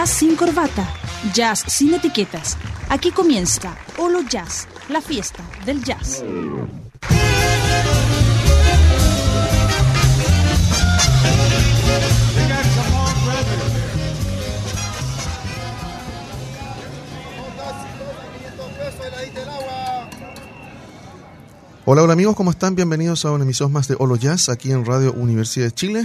Jazz sin corbata, jazz sin etiquetas. Aquí comienza Olo Jazz, la fiesta del jazz. Hola amigos, ¿cómo están? Bienvenidos a una emisión más de Olo Jazz aquí en Radio Universidad de Chile.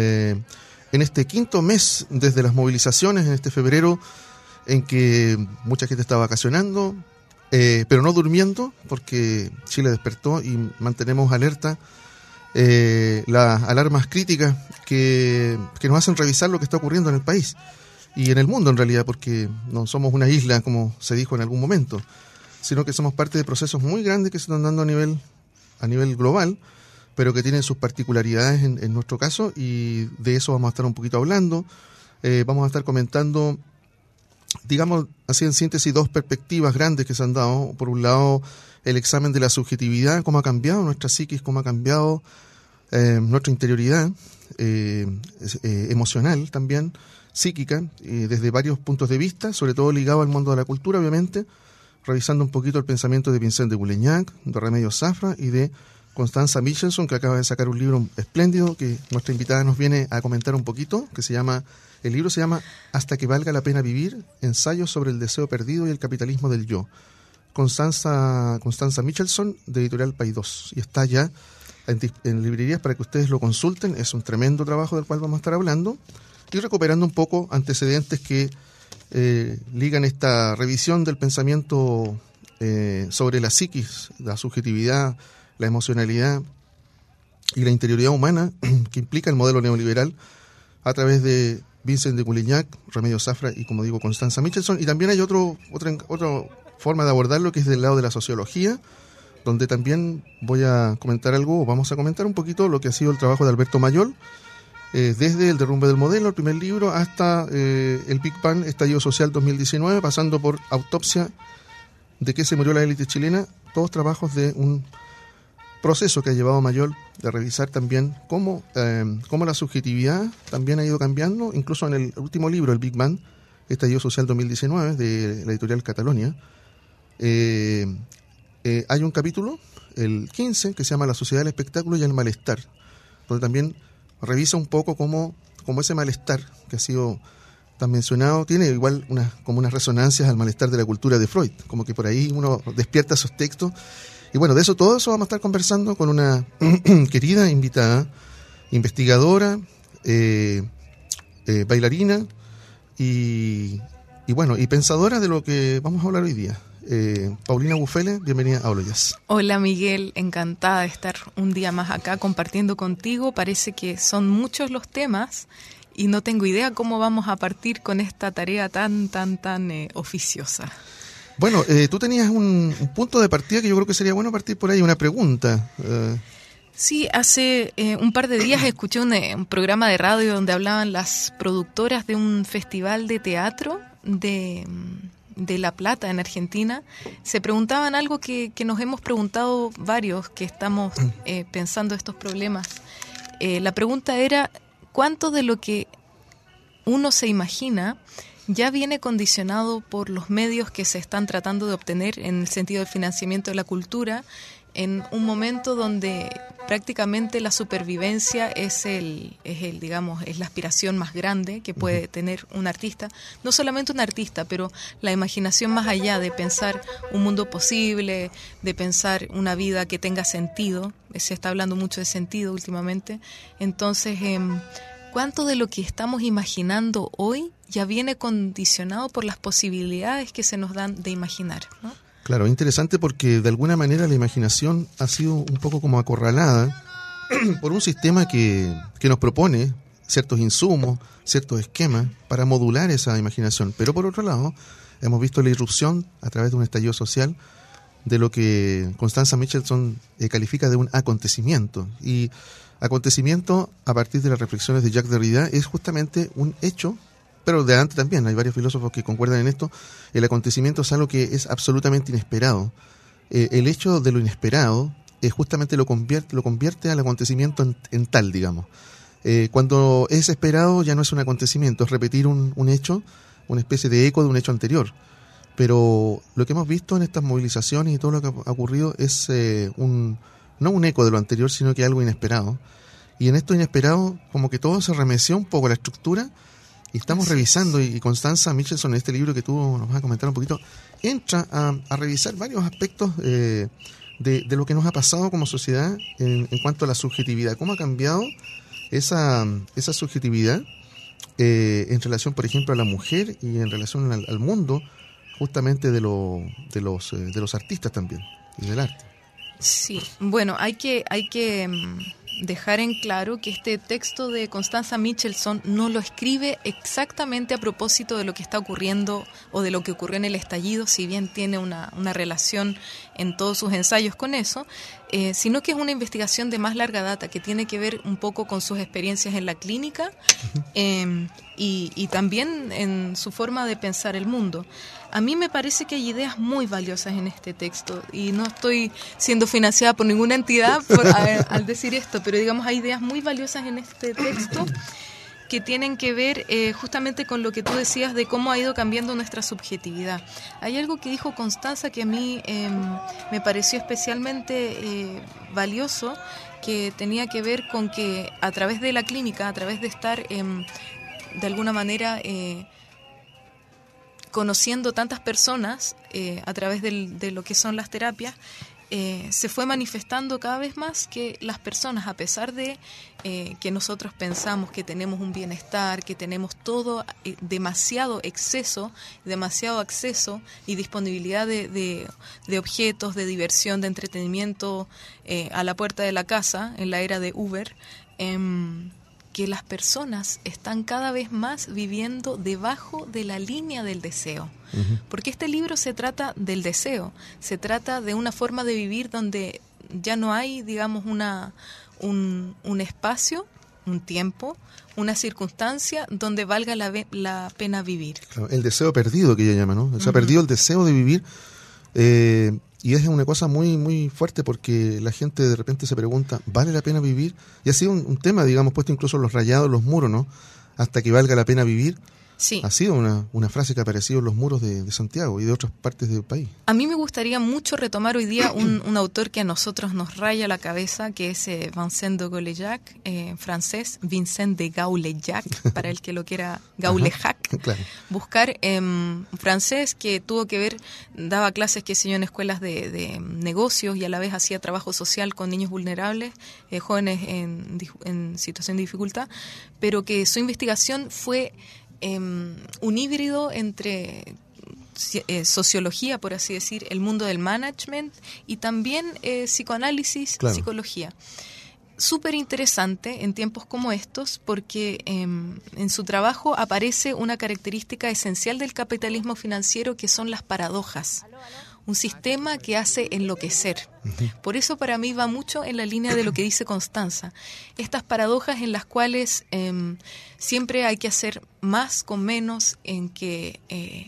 En este quinto mes desde las movilizaciones, en este febrero en que mucha gente está vacacionando, pero no durmiendo, porque Chile despertó y mantenemos alerta las alarmas críticas que nos hacen revisar lo que está ocurriendo en el país y en el mundo en realidad, porque no somos una isla como se dijo en algún momento, sino que somos parte de procesos muy grandes que se están dando a nivel global, pero que tienen sus particularidades en nuestro caso, y de eso vamos a estar un poquito hablando. Vamos a estar comentando, digamos así en síntesis, dos perspectivas grandes que se han dado. Por un lado, el examen de la subjetividad, cómo ha cambiado nuestra psiquis, cómo ha cambiado nuestra interioridad emocional también, psíquica, desde varios puntos de vista, sobre todo ligado al mundo de la cultura, obviamente, revisando un poquito el pensamiento de Vincent de Boulignac, de Remedios Zafra y de Constanza Michelson, que acaba de sacar un libro espléndido que nuestra invitada nos viene a comentar un poquito, el libro se llama Hasta que valga la pena vivir, ensayos sobre el deseo perdido y el capitalismo del yo. Constanza Michelson, de Editorial Paidós, y está ya en librerías para que ustedes lo consulten. Es un tremendo trabajo del cual vamos a estar hablando y recuperando un poco antecedentes que ligan esta revisión del pensamiento sobre la psiquis, la subjetividad, la emocionalidad y la interioridad humana que implica el modelo neoliberal a través de Vincent de Boulignac, Remedios Zafra y, como digo, Constanza Michelson. Y también hay otra forma de abordarlo, que es del lado de la sociología, donde también vamos a comentar un poquito lo que ha sido el trabajo de Alberto Mayol, desde el derrumbe del modelo, el primer libro, hasta el Big Bang, estallido social 2019, pasando por Autopsia, de qué se murió la élite chilena, todos trabajos de un proceso que ha llevado a Mayol de revisar también cómo la subjetividad también ha ido cambiando, incluso en el último libro, el Big Bang, estallido social 2019, de la editorial Catalonia. Hay un capítulo, el 15, que se llama La sociedad del espectáculo y el malestar, donde también revisa un poco cómo ese malestar que ha sido tan mencionado tiene igual como unas resonancias al malestar de la cultura de Freud, como que por ahí uno despierta esos textos. Y bueno, todo eso vamos a estar conversando con una querida invitada, investigadora, bailarina y pensadora de lo que vamos a hablar hoy día. Paulina Bufele, bienvenida a Olo Jazz. Hola Miguel, encantada de estar un día más acá compartiendo contigo. Parece que son muchos los temas y no tengo idea cómo vamos a partir con esta tarea tan oficiosa. Bueno, tú tenías un punto de partida que yo creo que sería bueno partir por ahí, una pregunta. Sí, hace un par de días escuché un programa de radio donde hablaban las productoras de un festival de teatro de La Plata, en Argentina. Se preguntaban algo que nos hemos preguntado varios que estamos pensando estos problemas. La pregunta era, ¿cuánto de lo que uno se imagina ya viene condicionado por los medios que se están tratando de obtener en el sentido del financiamiento de la cultura, en un momento donde prácticamente la supervivencia es la aspiración más grande que puede tener un artista? No solamente un artista, pero la imaginación más allá de pensar un mundo posible, de pensar una vida que tenga sentido. Se está hablando mucho de sentido últimamente. Entonces, ¿cuánto de lo que estamos imaginando hoy ya viene condicionado por las posibilidades que se nos dan de imaginar, ¿no? Claro, interesante porque de alguna manera la imaginación ha sido un poco como acorralada por un sistema que nos propone ciertos insumos, ciertos esquemas para modular esa imaginación. Pero por otro lado, hemos visto la irrupción a través de un estallido social de lo que Constanza Michelson califica de un acontecimiento. Y acontecimiento, a partir de las reflexiones de Jacques Derrida, es justamente un hecho, pero de antes también, hay varios filósofos que concuerdan en esto. El acontecimiento es algo que es absolutamente inesperado. El hecho de lo inesperado justamente lo convierte al acontecimiento en tal, digamos. Cuando es esperado ya no es un acontecimiento, es repetir un hecho una especie de eco de un hecho anterior. Pero lo que hemos visto en estas movilizaciones y todo lo que ha ocurrido es no un eco de lo anterior, sino que algo inesperado. Y en esto inesperado, como que todo se remeció un poco la estructura, y estamos revisando, y Constanza Michelson, en este libro que tú nos vas a comentar un poquito, entra a revisar varios aspectos de lo que nos ha pasado como sociedad en cuanto a la subjetividad, cómo ha cambiado esa subjetividad en relación, por ejemplo, a la mujer y en relación al mundo, justamente de los artistas también y del arte. Sí, bueno, hay que dejar en claro que este texto de Constanza Michelson no lo escribe exactamente a propósito de lo que está ocurriendo o de lo que ocurrió en el estallido, si bien tiene una relación en todos sus ensayos con eso, sino que es una investigación de más larga data que tiene que ver un poco con sus experiencias en la clínica y también en su forma de pensar el mundo. A mí me parece que hay ideas muy valiosas en este texto y no estoy siendo financiada por ninguna entidad al decir esto, pero digamos hay ideas muy valiosas en este texto que tienen que ver justamente con lo que tú decías de cómo ha ido cambiando nuestra subjetividad. Hay algo que dijo Constanza que a mí me pareció especialmente valioso, que tenía que ver con que a través de la clínica, a través de estar de alguna manera conociendo tantas personas a través de lo que son las terapias, se fue manifestando cada vez más que las personas, a pesar de que nosotros pensamos que tenemos un bienestar, que tenemos todo demasiado exceso, demasiado acceso y disponibilidad de objetos, de diversión, de entretenimiento a la puerta de la casa en la era de Uber, que las personas están cada vez más viviendo debajo de la línea del deseo. Uh-huh. Porque este libro se trata del deseo, se trata de una forma de vivir donde ya no hay, digamos, un espacio, un tiempo, una circunstancia donde valga la pena vivir. Claro, el deseo perdido que ella llama, ¿no? Se ha perdido el deseo de vivir. Y es una cosa muy muy fuerte porque la gente de repente se pregunta, ¿vale la pena vivir? Y ha sido un tema, digamos, puesto incluso en los rayados, los muros, ¿no? Hasta que valga la pena vivir. Sí. Ha sido una frase que ha aparecido en los muros de Santiago y de otras partes del país. A mí me gustaría mucho retomar hoy día un autor que a nosotros nos raya la cabeza, que es Vincent de Gaulejac, francés, Vincent de Gaulejac, para el que lo quiera, Gaulejac. Claro. Buscar francés que tuvo que ver, daba clases, qué sé yo, en escuelas de negocios y a la vez hacía trabajo social con niños vulnerables, jóvenes en situación de dificultad, pero que su investigación fue un híbrido entre sociología, por así decir, el mundo del management y también psicoanálisis, claro. Psicología. Súper interesante en tiempos como estos porque en su trabajo aparece una característica esencial del capitalismo financiero que son las paradojas. Un sistema que hace enloquecer. Por eso para mí va mucho en la línea de lo que dice Constanza. Estas paradojas en las cuales siempre hay que hacer más con menos, en que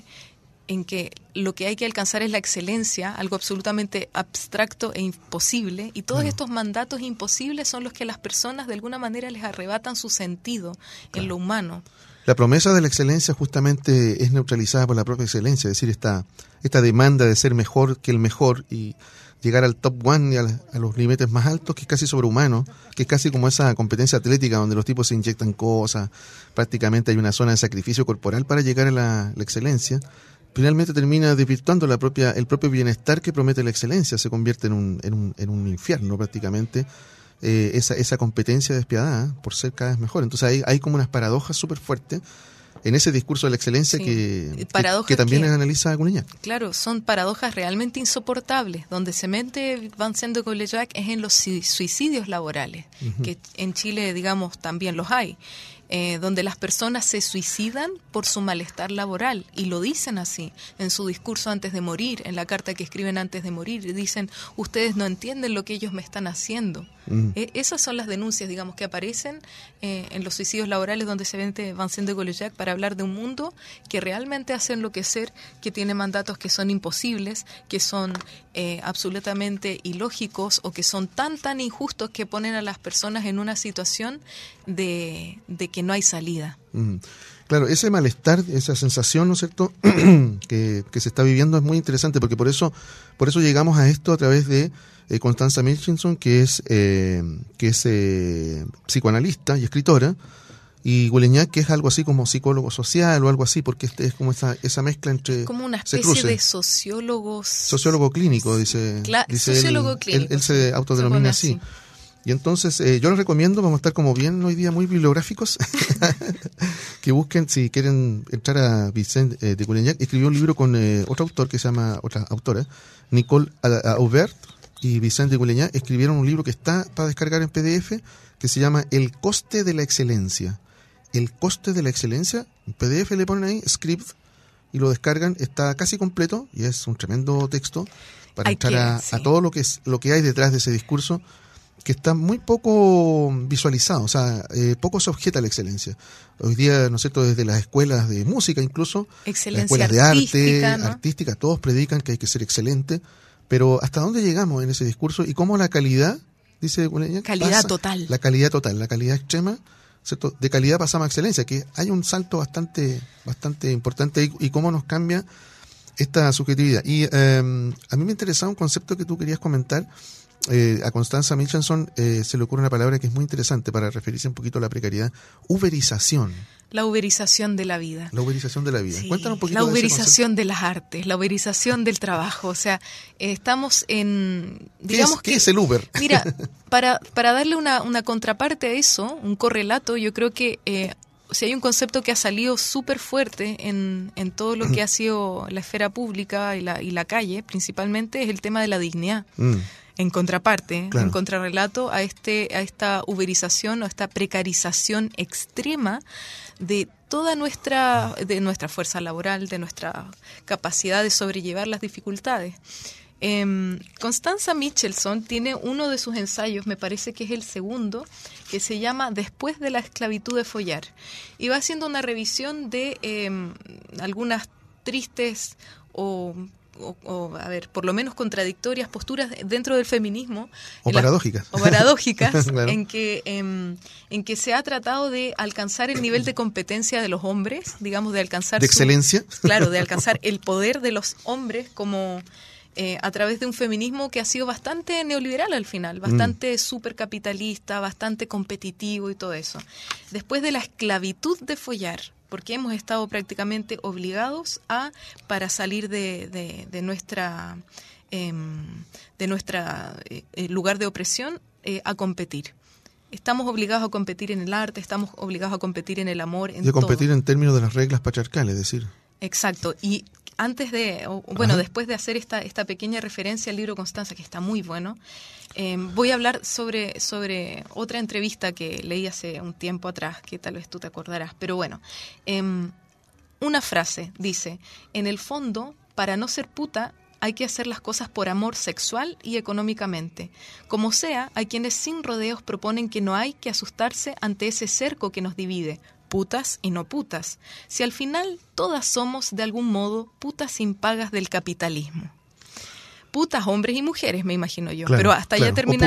lo que hay que alcanzar es la excelencia, algo absolutamente abstracto e imposible, y todos estos mandatos imposibles son los que a las personas de alguna manera les arrebatan su sentido en lo humano. La promesa de la excelencia justamente es neutralizada por la propia excelencia, es decir, esta demanda de ser mejor que el mejor y llegar al top one y a los límites más altos, que es casi sobrehumano, que es casi como esa competencia atlética donde los tipos se inyectan cosas, prácticamente hay una zona de sacrificio corporal para llegar a la excelencia. Finalmente termina desvirtuando el propio bienestar que promete la excelencia, se convierte en un infierno prácticamente. Esa competencia despiadada por ser cada vez mejor. Entonces hay como unas paradojas súper fuertes en ese discurso de la excelencia, sí, que también analiza Gaulejac. Claro, son paradojas realmente insoportables. Donde se mete Vincent de Gaulejac es en los suicidios laborales, que en Chile, digamos, también los hay. Donde las personas se suicidan por su malestar laboral y lo dicen así en su discurso antes de morir, en la carta que escriben antes de morir, dicen, ustedes no entienden lo que ellos me están haciendo. Esas son las denuncias, digamos, que aparecen en los suicidios laborales donde se vende Vincent de Gaulejac para hablar de un mundo que realmente hace enloquecer, que tiene mandatos que son imposibles, que son absolutamente ilógicos o que son tan injustos que ponen a las personas en una situación de que no hay salida. Claro, ese malestar, esa sensación, ¿no es cierto?, que se está viviendo es muy interesante, porque por eso llegamos a esto a través de Constanza Michelson, que es psicoanalista y escritora, y Guleñac, que es algo así como psicólogo social o algo así, porque es como esa mezcla entre... Como una especie de sociólogo clínico, dice sociólogo él, clínico. Él se autodenomina así. Y entonces yo les recomiendo, vamos a estar como bien hoy día muy bibliográficos, que busquen, si quieren entrar a Vicente de Guleñac. Escribió un libro con otra autora, Nicole Aubert y Vicente de Guleñac. Escribieron un libro que está para descargar en PDF, que se llama El coste de la excelencia. El coste de la excelencia, en PDF le ponen ahí, script, y lo descargan, está casi completo, y es un tremendo texto para entrar a todo lo que hay detrás de ese discurso, que está muy poco visualizado, o sea, poco se objeta a la excelencia. Hoy día, ¿no es cierto?, desde las escuelas de música incluso, excelencia las escuelas de arte, ¿no? artística, todos predican que hay que ser excelente, pero ¿hasta dónde llegamos en ese discurso? Y cómo la calidad, dice Guleñac, calidad total. La calidad total, la calidad extrema, ¿cierto?, de calidad pasamos a excelencia, que hay un salto bastante importante y cómo nos cambia esta subjetividad. Y a mí me interesaba un concepto que tú querías comentar. A Constanza Michelson se le ocurre una palabra que es muy interesante para referirse un poquito a la precariedad: uberización. La uberización de la vida. La uberización de la vida. Sí, Cuéntanos un poquito la de uberización de las artes, la uberización del trabajo. O sea, estamos en... digamos ¿Qué es el Uber? Mira, para darle una contraparte a eso, un correlato, yo creo que si hay un concepto que ha salido súper fuerte en todo lo que ha sido la esfera pública y la calle, principalmente, es el tema de la dignidad. En contraparte, claro, en contrarrelato a esta uberización o esta precarización extrema de toda nuestra fuerza laboral, de nuestra capacidad de sobrellevar las dificultades. Constanza Michelson tiene uno de sus ensayos, me parece que es el segundo, que se llama Después de la esclavitud de follar, y va haciendo una revisión de algunas tristes o a ver, por lo menos contradictorias posturas dentro del feminismo. O paradójicas. Claro. en que se ha tratado de alcanzar el nivel de competencia de los hombres, digamos, de alcanzar... ¿De excelencia? Claro, de alcanzar el poder de los hombres como... a través de un feminismo que ha sido bastante neoliberal al final, bastante supercapitalista, bastante competitivo y todo eso. Después de la esclavitud de follar, porque hemos estado prácticamente obligados para salir de nuestra lugar de opresión, a competir. Estamos obligados a competir en el arte, estamos obligados a competir en el amor, en todo. Competir en términos de las reglas patriarcales, es decir. Exacto, y después de hacer esta pequeña referencia al libro Constanza, que está muy bueno, voy a hablar sobre otra entrevista que leí hace un tiempo atrás, que tal vez tú te acordarás. Pero bueno, una frase dice: en el fondo, para no ser puta, hay que hacer las cosas por amor sexual y económicamente. Como sea, hay quienes sin rodeos proponen que no hay que asustarse ante ese cerco que nos divide, putas y no putas, si al final todas somos de algún modo putas impagas del capitalismo. Putas, hombres y mujeres, me imagino yo, claro, pero hasta allá termina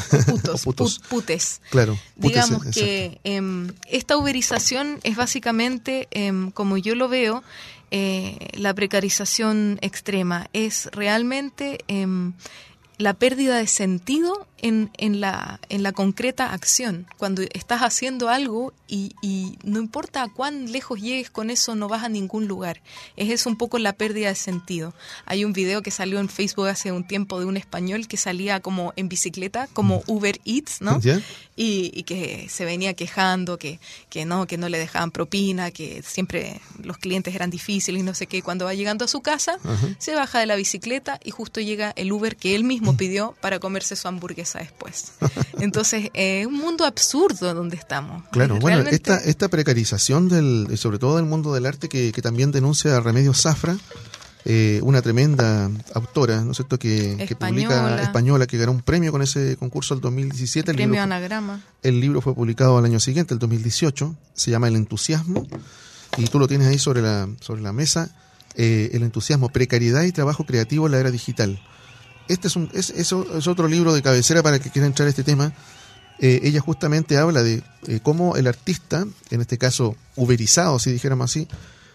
putes. Claro, digamos que esta uberización es básicamente, como yo lo veo, la precarización extrema, es realmente la pérdida de sentido en la concreta acción. Cuando estás haciendo algo y no importa a cuán lejos llegues con eso, no vas a ningún lugar. Es un poco la pérdida de sentido. Hay un video que salió en Facebook hace un tiempo de un español que salía como en bicicleta, como Uber Eats, ¿no? ¿Yeah? Y que se venía quejando que no le dejaban propina, que siempre los clientes eran difíciles y no sé qué. Cuando va llegando a su casa, se baja de la bicicleta y justo llega el Uber que él mismo pidió para comerse su hamburguesa después. Entonces, es un mundo absurdo donde estamos. Claro, bueno, esta precarización sobre todo del mundo del arte que también denuncia Remedios Zafra, una tremenda autora, ¿no es cierto?, que publica, española, que ganó un premio con ese concurso el 2017. El premio Anagrama. El libro fue publicado al año siguiente, el 2018, se llama El entusiasmo, y tú lo tienes ahí sobre la mesa, El entusiasmo, precariedad y trabajo creativo en la era digital. Este es otro libro de cabecera para el que quiera entrar a este tema, ella justamente habla de cómo el artista, en este caso uberizado, si dijéramos así,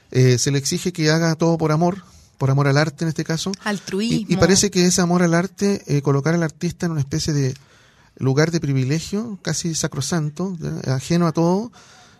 se le exige que haga todo por amor al arte en este caso. Altruismo. Y parece que ese amor al arte, colocar al artista en una especie de lugar de privilegio, casi sacrosanto, ajeno a todo,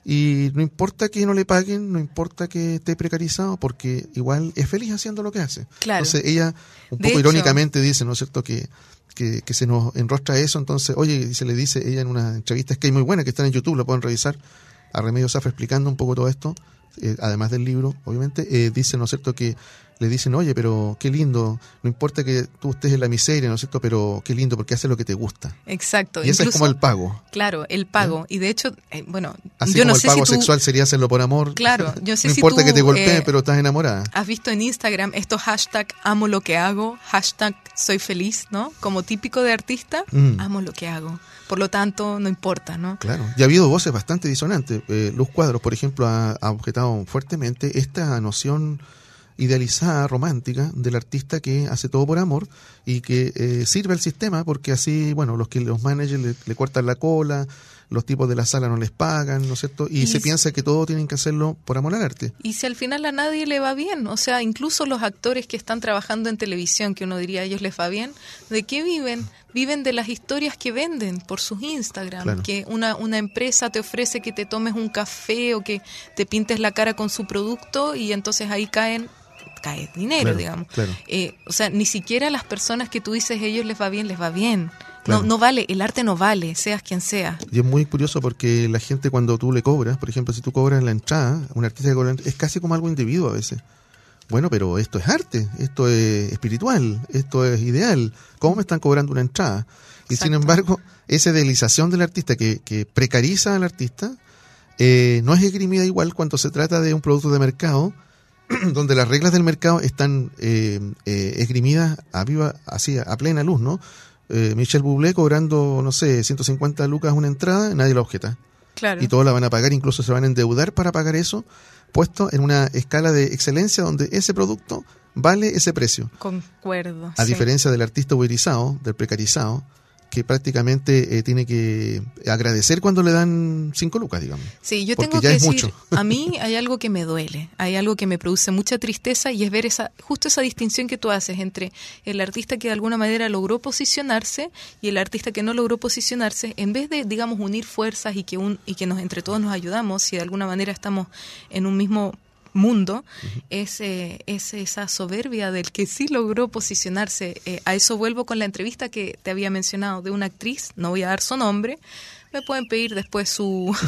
y no importa que no le paguen, no importa que esté precarizado, porque igual es feliz haciendo lo que hace. Claro. Entonces ella, un poco irónicamente, dice, ¿no es cierto?, que se nos enrostra eso. Entonces, oye, y se le dice ella en una entrevista que hay muy buena, que está en YouTube, la pueden revisar, a Remedios Zafra explicando un poco todo esto, además del libro, obviamente, dice, ¿no es cierto?, que le dicen, oye, pero qué lindo, no importa que tú estés en la miseria, ¿no es cierto?, pero qué lindo, porque hace lo que te gusta. Exacto. Y ese es como el pago. Claro, el pago. Y de hecho, bueno, así yo como no el sé pago si tú, sexual sería hacerlo por amor. Claro, yo sé no si importa tú, que te golpeen, pero estás enamorada. Has visto en Instagram estos hashtag amo lo que hago, hashtag soy feliz, ¿no? Como típico de artista, amo lo que hago. Por lo tanto, no importa, ¿no? Claro, y ha habido voces bastante disonantes. Luz Cuadros, por ejemplo, ha objetado fuertemente esta noción idealizada, romántica, del artista que hace todo por amor y que sirve al sistema, porque así, bueno, los managers le cortan la cola, los tipos de la sala no les pagan, ¿no es cierto? Y se piensa que todo tienen que hacerlo por amor al arte. Y si al final a nadie le va bien, o sea, incluso los actores que están trabajando en televisión, que uno diría a ellos les va bien, ¿de qué viven? Viven de las historias que venden por sus Instagram, claro. Que una empresa te ofrece que te tomes un café o que te pintes la cara con su producto y entonces ahí cae dinero, claro, digamos. Claro. O sea, ni siquiera las personas que tú dices ellos les va bien. Claro. No vale, el arte no vale, seas quien sea. Y es muy curioso porque la gente cuando tú le cobras, por ejemplo, si tú cobras la entrada, un artista que cobra, es casi como algo individuo a veces. Bueno, pero esto es arte, esto es espiritual, esto es ideal. ¿Cómo me están cobrando una entrada? Y exacto. Sin embargo, esa idealización del artista que precariza al artista no es esgrimida igual cuando se trata de un producto de mercado donde las reglas del mercado están esgrimidas a plena luz, ¿no? Michel Bublé cobrando, no sé, 150 lucas una entrada, nadie la objeta. Claro. Y todos la van a pagar, incluso se van a endeudar para pagar eso, puesto en una escala de excelencia donde ese producto vale ese precio. Concuerdo. A diferencia del artista uberizado, del precarizado, que prácticamente tiene que agradecer cuando le dan 5 lucas, digamos. Sí, yo tengo que decir, mucho. A mí hay algo que me duele, hay algo que me produce mucha tristeza y es ver justo esa distinción que tú haces entre el artista que de alguna manera logró posicionarse y el artista que no logró posicionarse, en vez de, digamos, unir fuerzas y que entre todos nos ayudamos y de alguna manera estamos en un mismo mundo, es esa soberbia del que sí logró posicionarse. A eso vuelvo con la entrevista que te había mencionado de una actriz, no voy a dar su nombre, me pueden pedir después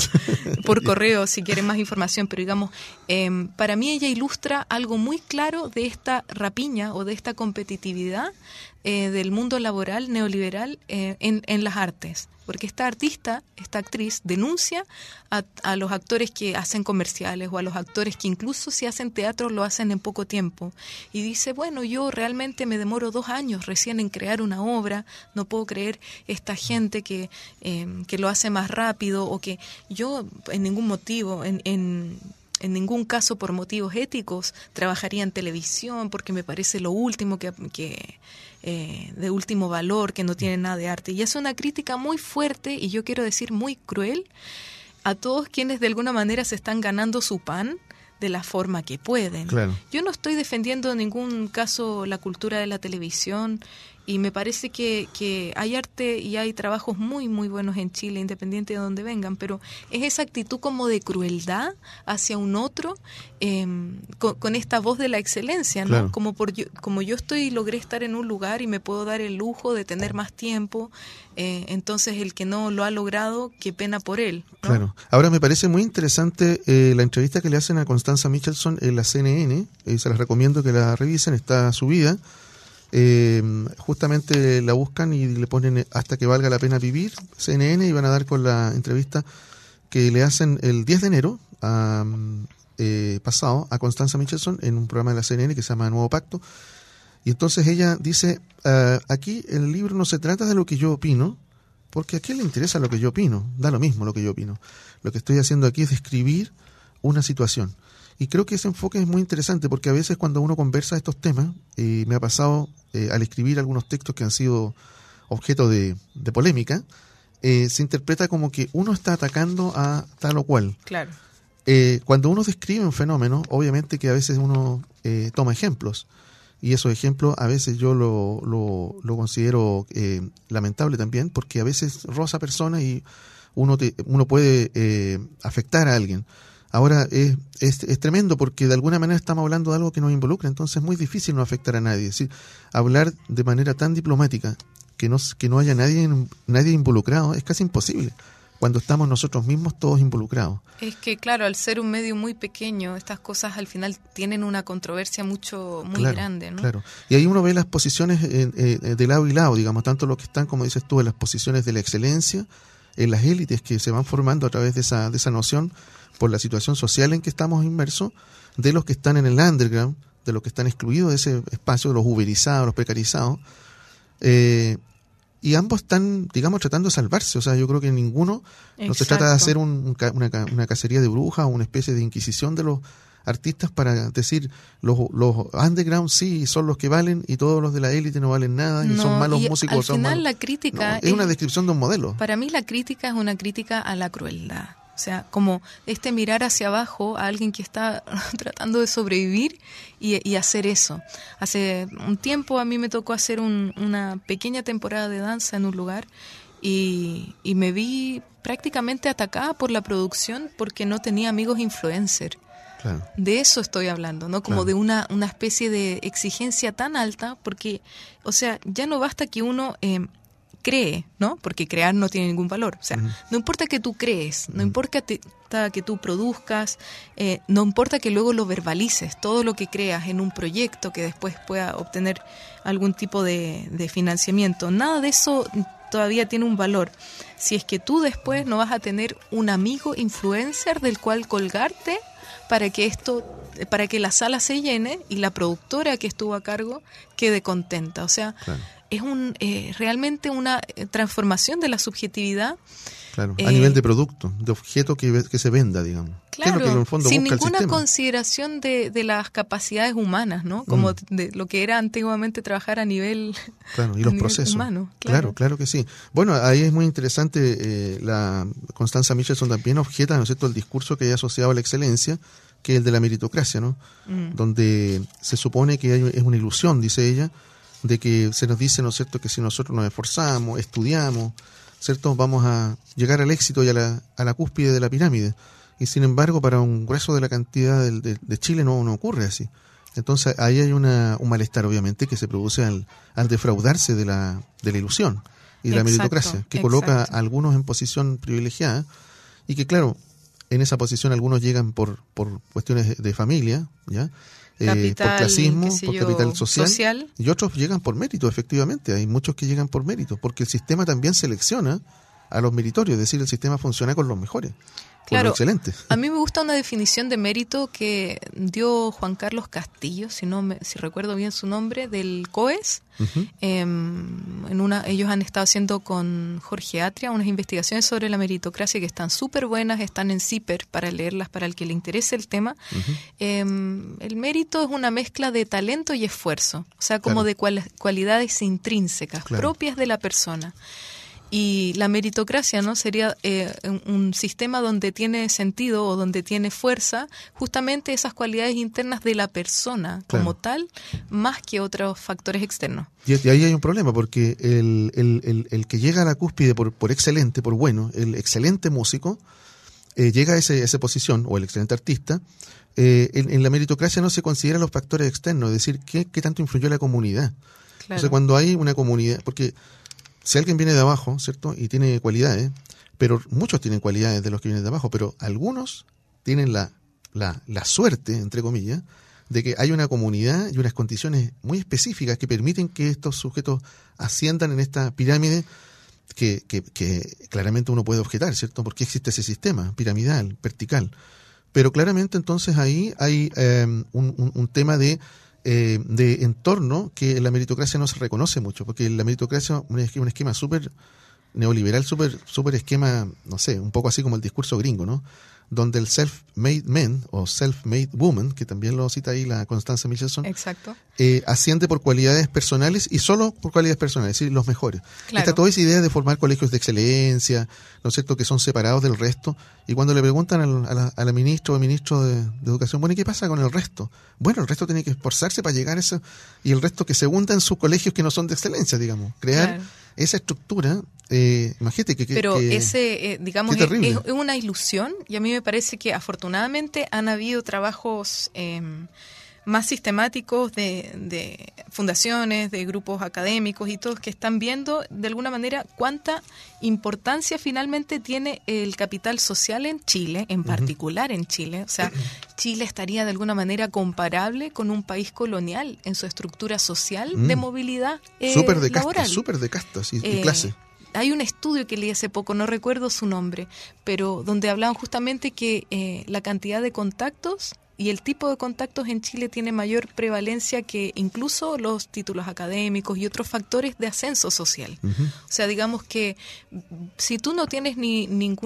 por correo si quieren más información, pero digamos, para mí ella ilustra algo muy claro de esta rapiña o de esta competitividad del mundo laboral neoliberal en las artes. Porque esta actriz, denuncia a los actores que hacen comerciales o a los actores que incluso si hacen teatro lo hacen en poco tiempo. Y dice, bueno, yo realmente me demoro 2 años recién en crear una obra, no puedo creer esta gente que lo hace más rápido o que yo en ningún motivo, en ningún caso por motivos éticos trabajaría en televisión porque me parece lo último que de último valor, que no tiene nada de arte. Y es una crítica muy fuerte y yo quiero decir muy cruel a todos quienes de alguna manera se están ganando su pan de la forma que pueden. Claro. Yo no estoy defendiendo en ningún caso la cultura de la televisión y me parece que hay arte y hay trabajos muy, muy buenos en Chile, independiente de donde vengan, pero es esa actitud como de crueldad hacia un otro con esta voz de la excelencia, ¿no? Claro. Como yo logré estar en un lugar y me puedo dar el lujo de tener más tiempo, entonces el que no lo ha logrado, qué pena por él, ¿no? Claro. Ahora me parece muy interesante la entrevista que le hacen a Constanza Michelson en la CNN, se las recomiendo que la revisen, está subida. Justamente la buscan y le ponen hasta que valga la pena vivir, CNN, y van a dar con la entrevista que le hacen el 10 de enero pasado a Constanza Michelson en un programa de la CNN que se llama Nuevo Pacto. Y entonces ella dice, aquí el libro no se trata de lo que yo opino, porque a quién le interesa lo que yo opino, da lo mismo lo que yo opino. Lo que estoy haciendo aquí es describir una situación. Y creo que ese enfoque es muy interesante porque a veces cuando uno conversa estos temas, me ha pasado al escribir algunos textos que han sido objeto de polémica, se interpreta como que uno está atacando a tal o cual. Claro. Cuando uno describe un fenómeno, obviamente que a veces uno toma ejemplos, y esos ejemplos a veces yo lo considero lamentable también, porque a veces roza personas y uno puede afectar a alguien. Ahora es tremendo porque de alguna manera estamos hablando de algo que nos involucra, entonces es muy difícil no afectar a nadie. Es decir, hablar de manera tan diplomática que no haya nadie involucrado es casi imposible cuando estamos nosotros mismos todos involucrados. Es que, claro, al ser un medio muy pequeño, estas cosas al final tienen una controversia muy grande, ¿no? Claro, y ahí uno ve las posiciones de lado y lado, digamos, tanto los que están, como dices tú, en las posiciones de la excelencia, en las élites que se van formando a través de esa noción por la situación social en que estamos inmersos, de los que están en el underground, de los que están excluidos de ese espacio, de los uberizados, los precarizados, y ambos están, digamos, tratando de salvarse. O sea, yo creo que ninguno, no se trata de hacer una cacería de brujas o una especie de inquisición de los artistas para decir los underground sí son los que valen y todos los de la élite no valen nada y son malos músicos. Al final la crítica es una descripción de un modelo. Para mí la crítica es una crítica a la crueldad. O sea, como mirar hacia abajo a alguien que está tratando de sobrevivir y hacer eso. Hace un tiempo a mí me tocó hacer una pequeña temporada de danza en un lugar y me vi prácticamente atacada por la producción porque no tenía amigos influencers. Claro. De eso estoy hablando, ¿no? Como de una especie de exigencia tan alta porque, o sea, ya no basta que uno cree, ¿no? Porque crear no tiene ningún valor. O sea, no importa que tú crees, no importa que tú produzcas, no importa que luego lo verbalices, todo lo que creas en un proyecto que después pueda obtener algún tipo de financiamiento. Nada de eso todavía tiene un valor. Si es que tú después no vas a tener un amigo influencer del cual colgarte para que la sala se llene y la productora que estuvo a cargo quede contenta. O sea, claro. Es realmente una transformación de la subjetividad. Claro, a nivel de producto, de objeto que se venda, digamos. Claro, que en el fondo sin busca ninguna consideración de las capacidades humanas, ¿no? Como de lo que era antiguamente trabajar a nivel, claro, y los procesos humano. Claro que sí. Bueno, ahí es muy interesante, la Constanza Michelson también objeta, ¿no es cierto?, el discurso que hay asociado a la excelencia, que es el de la meritocracia, ¿no? Donde se supone que es una ilusión, dice ella, de que se nos dice, ¿no es cierto?, que si nosotros nos esforzamos, estudiamos, ¿cierto?, vamos a llegar al éxito y a la cúspide de la pirámide. Y sin embargo, para un grueso de la cantidad de Chile no ocurre así. Entonces ahí hay un malestar, obviamente, que se produce al defraudarse de la ilusión y de la meritocracia, que coloca a algunos en posición privilegiada y que, claro, en esa posición algunos llegan por cuestiones de familia, ¿ya? Capital, por clasismo, por capital social, y otros llegan por mérito, efectivamente. Hay muchos que llegan por mérito, porque el sistema también selecciona a los meritorios, es decir, el sistema funciona con los mejores, con los excelentes. A mí me gusta una definición de mérito que dio Juan Carlos Castillo, si recuerdo bien su nombre, del COES. Ellos han estado haciendo con Jorge Atria unas investigaciones sobre la meritocracia que están súper buenas, están en CIPER para leerlas para el que le interese el tema. El mérito es una mezcla de talento y esfuerzo, o sea, como de cualidades intrínsecas, propias de la persona. Y la meritocracia, ¿no?, sería un sistema donde tiene sentido o donde tiene fuerza justamente esas cualidades internas de la persona como tal, más que otros factores externos. Y ahí hay un problema, porque el que llega a la cúspide por excelente, por bueno, el excelente músico, llega a esa posición, o el excelente artista, en la meritocracia no se consideran los factores externos, es decir, ¿qué tanto influyó la comunidad? Claro. O sea, cuando hay una comunidad, porque si alguien viene de abajo, ¿cierto?, y tiene cualidades, pero muchos tienen cualidades de los que vienen de abajo, pero algunos tienen la suerte, entre comillas, de que hay una comunidad y unas condiciones muy específicas que permiten que estos sujetos asciendan en esta pirámide que claramente uno puede objetar, ¿cierto?, porque existe ese sistema piramidal, vertical. Pero claramente entonces ahí hay un tema de entorno que en la meritocracia no se reconoce mucho, porque la meritocracia es un esquema súper neoliberal, súper esquema, no sé, un poco así como el discurso gringo, ¿no?, donde el self-made man o self-made woman, que también lo cita ahí la Constanza Michelson, exacto, asciende por cualidades personales y solo por cualidades personales, es decir, los mejores. Claro. Está toda esa idea de formar colegios de excelencia, ¿no es cierto?, que son separados del resto, y cuando le preguntan a la ministra o al ministro de Educación, bueno, ¿y qué pasa con el resto? Bueno, el resto tiene que esforzarse para llegar a eso, y el resto que se hunda en sus colegios que no son de excelencia, digamos, crear claro. esa estructura. Imagínate que pero ese digamos es es una ilusión, y a mí me parece que afortunadamente han habido trabajos más sistemáticos de fundaciones, de grupos académicos y todos que están viendo de alguna manera cuánta importancia finalmente tiene el capital social en Chile, en particular en Chile. O sea, Chile estaría de alguna manera comparable con un país colonial en su estructura social de movilidad laboral. Súper de castas y clase. Hay un estudio que leí hace poco, no recuerdo su nombre, pero donde hablaban justamente que la cantidad de contactos y el tipo de contactos en Chile tiene mayor prevalencia que incluso los títulos académicos y otros factores de ascenso social. O sea, digamos que si tú no tienes ni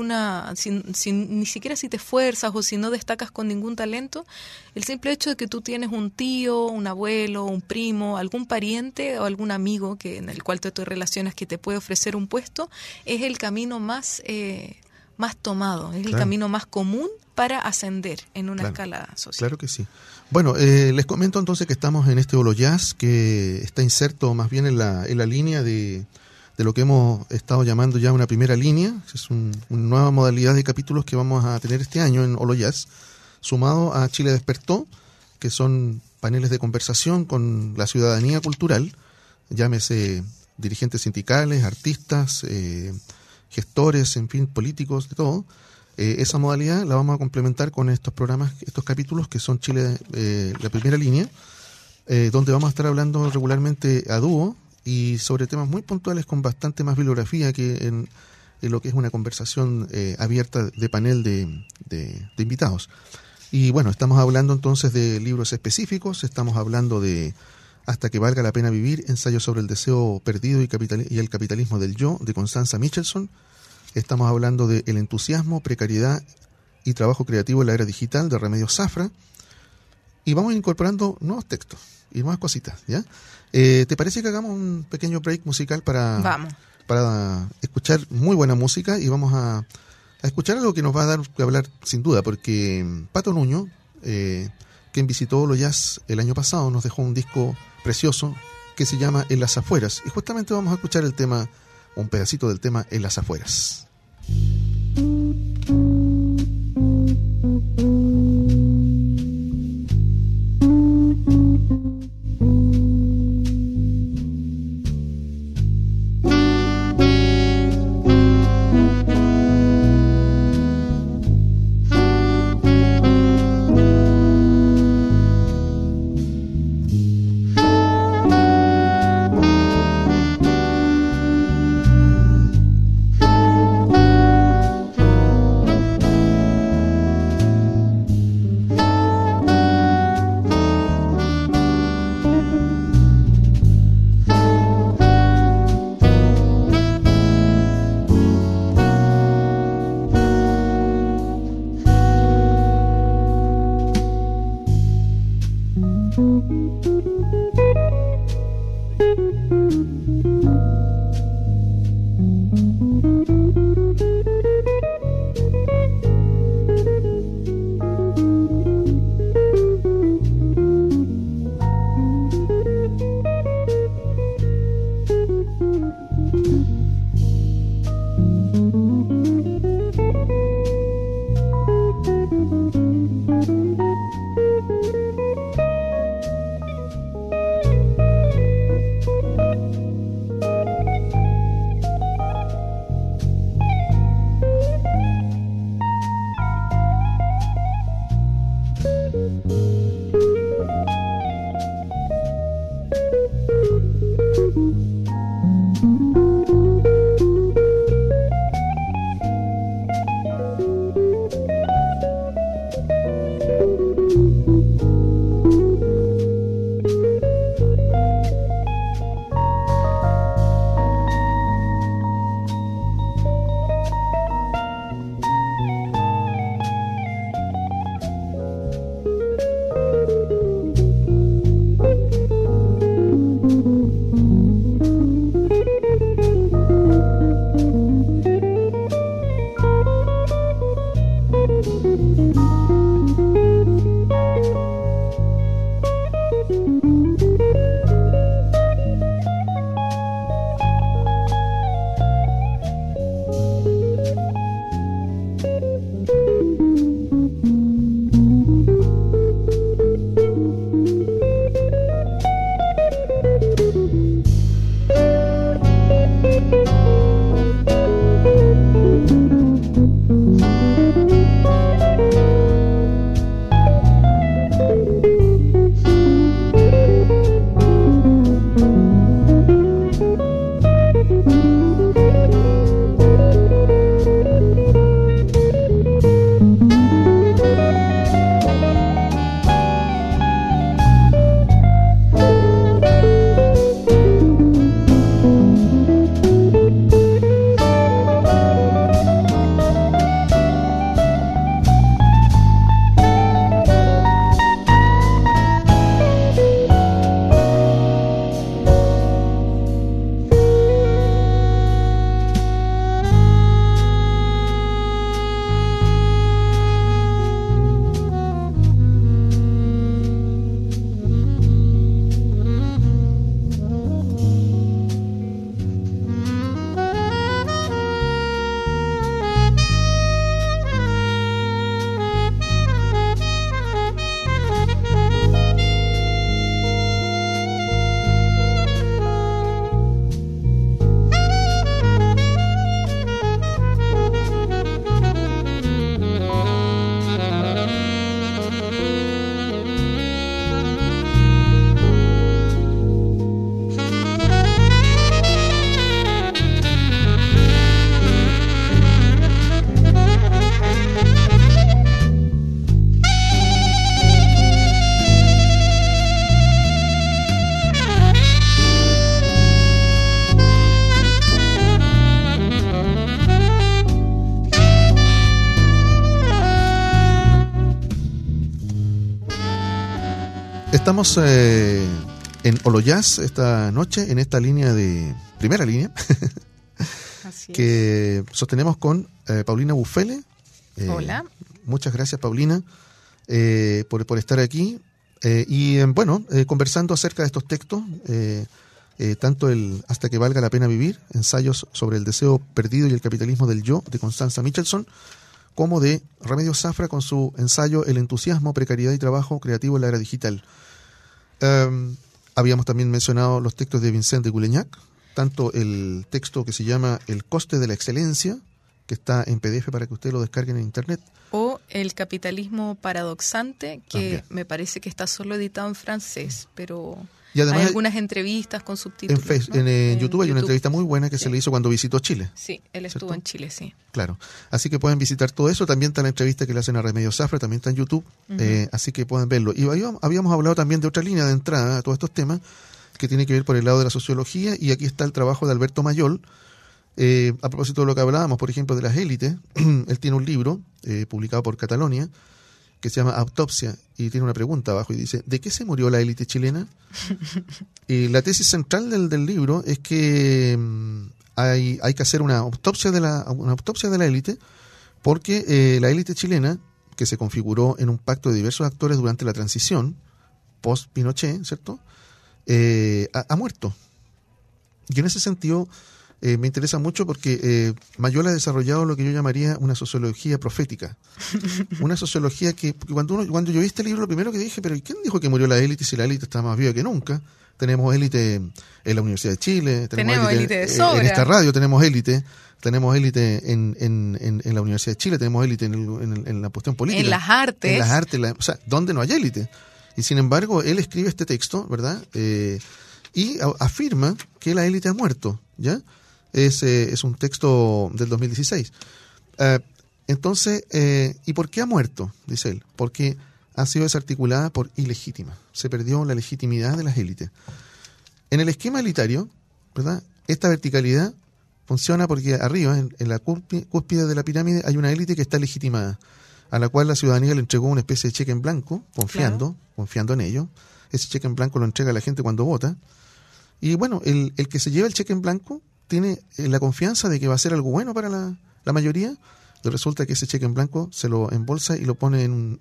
siquiera si te esfuerzas o si no destacas con ningún talento, el simple hecho de que tú tienes un tío, un abuelo, un primo, algún pariente o algún amigo en el cual tú te relacionas que te puede ofrecer un puesto, es el camino más tomado, es el camino más común para ascender en una escala social. Claro que sí. Bueno, les comento entonces que estamos en este Holo Jazz, que está inserto más bien en la línea de lo que hemos estado llamando ya una primera línea. Es una nueva modalidad de capítulos que vamos a tener este año en Holo Jazz, sumado a Chile Despertó, que son paneles de conversación con la ciudadanía cultural, llámese dirigentes sindicales, artistas, gestores, en fin, políticos, de todo. Esa modalidad la vamos a complementar con estos programas, estos capítulos que son Chile, la primera línea, donde vamos a estar hablando regularmente a dúo y sobre temas muy puntuales con bastante más bibliografía que en lo que es una conversación abierta de panel de invitados. Y bueno, estamos hablando entonces de libros específicos, estamos hablando de Hasta que valga la pena vivir, ensayo sobre el deseo perdido y el capitalismo del yo, de Constanza Michelson. Estamos hablando de El entusiasmo, precariedad y trabajo creativo en la era digital, de Remedios Zafra. Y vamos incorporando nuevos textos y nuevas cositas, ¿ya? ¿Te parece que hagamos un pequeño break musical para escuchar muy buena música? Y vamos a escuchar algo que nos va a dar que hablar sin duda, porque Pato Nuño, quien visitó Holo Jazz el año pasado, nos dejó un disco precioso que se llama En las afueras. Y justamente vamos a escuchar el tema, un pedacito del tema En las afueras. Estamos en Olo Jazz esta noche, en esta primera línea, que sostenemos con Paulina Bufele. Hola. Muchas gracias, Paulina, por estar aquí. Conversando acerca de estos textos, tanto el Hasta que valga la pena vivir, ensayos sobre el deseo perdido y el capitalismo del yo, de Constanza Michelson, como de Remedios Zafra con su ensayo El entusiasmo, precariedad y trabajo creativo en la era digital. Habíamos también mencionado los textos de Vincent de Gulegnac, tanto el texto que se llama El coste de la excelencia, que está en PDF para que ustedes lo descarguen en internet. O El capitalismo paradoxante, que me parece que está solo editado en francés, pero y además hay algunas entrevistas con subtítulos. En YouTube hay una entrevista muy buena que se le hizo cuando visitó Chile. Sí, él estuvo, ¿cierto?, en Chile, sí. Claro, así que pueden visitar todo eso. También está la entrevista que le hacen a Remedios Zafra, también está en YouTube, así que pueden verlo. Y habíamos hablado también de otra línea de entrada a todos estos temas, que tiene que ver por el lado de la sociología, y aquí está el trabajo de Alberto Mayol. A propósito de lo que hablábamos, por ejemplo, de las élites, él tiene un libro publicado por Catalonia que se llama Autopsia, y tiene una pregunta abajo y dice: ¿de qué se murió la élite chilena? Y la tesis central del libro es que hay que hacer una autopsia de la élite, porque la élite chilena, que se configuró en un pacto de diversos actores durante la transición post-Pinochet, ¿cierto?, ha muerto. Y en ese sentido me interesa mucho porque Mayol ha desarrollado lo que yo llamaría una sociología profética. Una sociología que cuando yo vi este libro, lo primero que dije: pero ¿quién dijo que murió la élite si la élite está más viva que nunca? Tenemos élite en la Universidad de Chile, tenemos élite de sobra. En esta radio tenemos élite en la Universidad de Chile, tenemos élite en la cuestión política. En las artes. En las artes, o sea, ¿dónde no hay élite? Y sin embargo, él escribe este texto, ¿verdad? Y afirma que la élite ha muerto, ¿ya? Es un texto del 2016. Entonces, ¿y por qué ha muerto? Dice él. Porque ha sido desarticulada por ilegítima. Se perdió la legitimidad de las élites. En el esquema elitario, ¿verdad?, esta verticalidad funciona porque arriba, en la cúspide de la pirámide, hay una élite que está legitimada, a la cual la ciudadanía le entregó una especie de cheque en blanco, confiando en ello. Ese cheque en blanco lo entrega la gente cuando vota. Y bueno, el que se lleva el cheque en blanco tiene la confianza de que va a ser algo bueno para la mayoría, y resulta que ese cheque en blanco se lo embolsa y lo pone en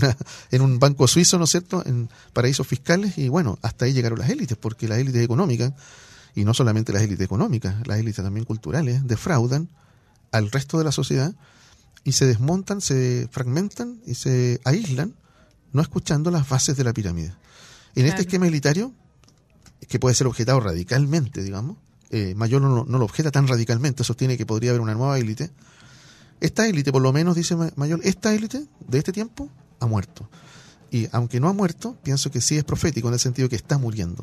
un banco suizo, ¿no es cierto?, en paraísos fiscales, y bueno, hasta ahí llegaron las élites, porque las élites económicas, y no solamente las élites económicas, las élites también culturales, defraudan al resto de la sociedad y se desmontan, se fragmentan y se aíslan, no escuchando las bases de la pirámide. En este esquema elitario, que puede ser objetado radicalmente, digamos, Mayol no lo objeta tan radicalmente, sostiene que podría haber una nueva élite. Esta élite, por lo menos, dice Mayol, esta élite de este tiempo ha muerto. Y aunque no ha muerto, pienso que sí es profético en el sentido que está muriendo.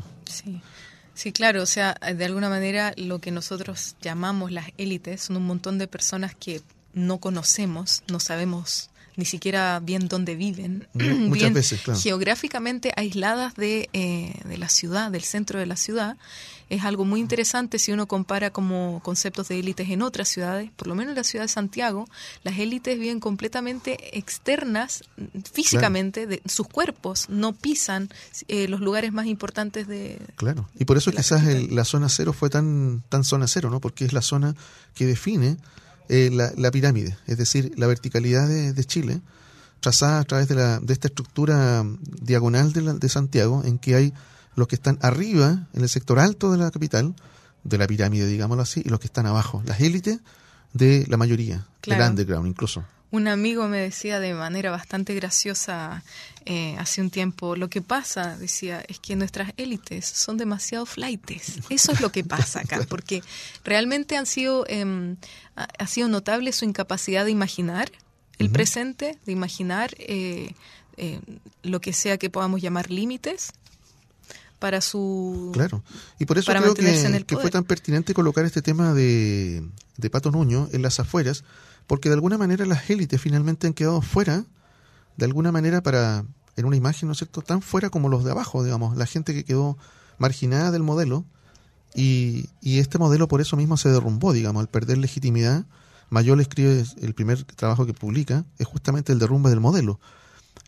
Sí, claro, o sea, de alguna manera lo que nosotros llamamos las élites son un montón de personas que no conocemos, no sabemos ni siquiera bien dónde viven, muchas veces, claro, geográficamente aisladas de la ciudad, del centro de la ciudad. Es algo muy interesante si uno compara como conceptos de élites en otras ciudades, por lo menos en la ciudad de Santiago, las élites viven completamente externas físicamente, claro, de sus cuerpos, no pisan los lugares más importantes de... Claro, y por eso quizás la zona cero fue tan zona cero, ¿no? Porque es la zona que define la pirámide, es decir, la verticalidad de Chile, trazada a través de esta estructura diagonal de Santiago, en que hay los que están arriba, en el sector alto de la capital, de la pirámide, digámoslo así, y los que están abajo, las élites de la mayoría, claro, del underground incluso. Un amigo me decía de manera bastante graciosa hace un tiempo, lo que pasa, decía, es que nuestras élites son demasiado flaites. Eso es lo que pasa acá, claro, porque realmente ha sido notable su incapacidad de imaginar el presente, de imaginar lo que sea que podamos llamar límites para su... Claro, y por eso creo que fue tan pertinente colocar este tema de Pato Nuño en las afueras, porque de alguna manera las élites finalmente han quedado fuera, de alguna manera en una imagen, ¿no es cierto?, tan fuera como los de abajo, digamos, la gente que quedó marginada del modelo, y este modelo por eso mismo se derrumbó, digamos, al perder legitimidad. Mayol escribe, el primer trabajo que publica es justamente el derrumbe del modelo.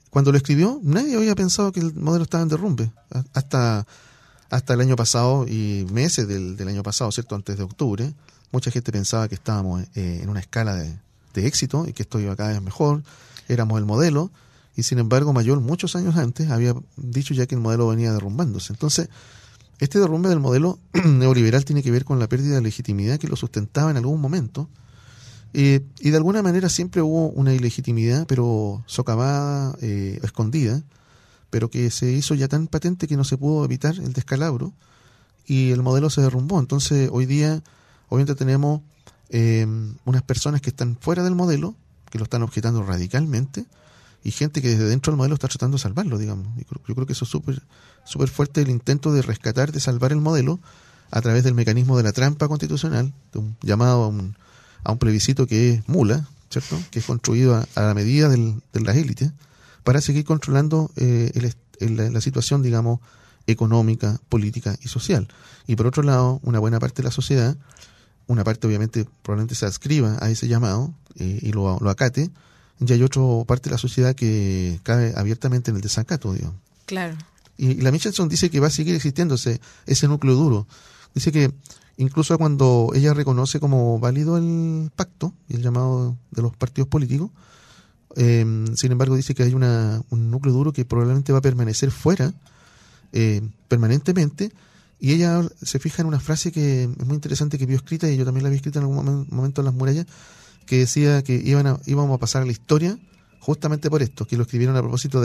cuando lo escribió, nadie había pensado que el modelo estaba en derrumbe. Hasta el año pasado y meses del año pasado, ¿cierto? Antes de octubre, mucha gente pensaba que estábamos en una escala de éxito y que esto iba cada vez mejor, éramos el modelo, y sin embargo Mayol muchos años antes había dicho ya que el modelo venía derrumbándose. Entonces, este derrumbe del modelo neoliberal tiene que ver con la pérdida de legitimidad que lo sustentaba en algún momento, y de alguna manera siempre hubo una ilegitimidad, pero socavada, escondida, pero que se hizo ya tan patente que no se pudo evitar el descalabro y el modelo se derrumbó. Entonces hoy día obviamente tenemos unas personas que están fuera del modelo, que lo están objetando radicalmente, y gente que desde dentro del modelo está tratando de salvarlo, digamos. Yo creo que eso es súper fuerte, el intento de rescatar, de salvar el modelo a través del mecanismo de la trampa constitucional, de un llamado a un plebiscito que es mula, ¿cierto? Que es construido a la medida de las élites, para seguir controlando la situación, digamos, económica, política y social. Y por otro lado, una buena parte de la sociedad, una parte obviamente probablemente se adscriba a ese llamado y lo acate, y hay otra parte de la sociedad que cae abiertamente en el desacato, digamos. Claro. Y la Michelson dice que va a seguir existiendo ese núcleo duro. Dice que incluso cuando ella reconoce como válido el pacto y el llamado de los partidos políticos, sin embargo dice que hay un núcleo duro que probablemente va a permanecer fuera permanentemente, y ella se fija en una frase que es muy interesante, que vio escrita, y yo también la vi escrita en algún momento en Las Murallas, que decía que íbamos a pasar a la historia justamente por esto, que lo escribieron a propósito